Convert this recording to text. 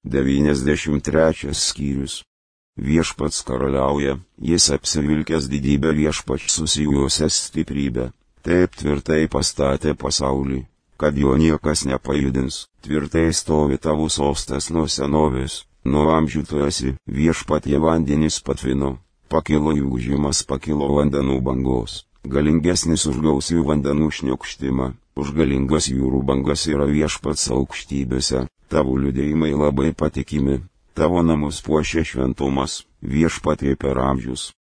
93 skyrius. Viešpats karaliauja, jis apsivilkęs didybę viešpač susijusias stiprybę. Taip tvirtai pastatė pasaulį, kad jo niekas nepajudins. Tvirtai stovi tavo sostas nuo senovės, nuo amžių tu esi. Viešpatie vandenys patvino, pakilo jų užimas, pakilo vandenų bangos. Galingesnis už gausių vandenų šniokštimą, už galingas jūrų bangas yra viešpats aukštybėse. Tavo liudėjimai labai patikimi, tavo namus puošia šventumas, viešpatie per amžius.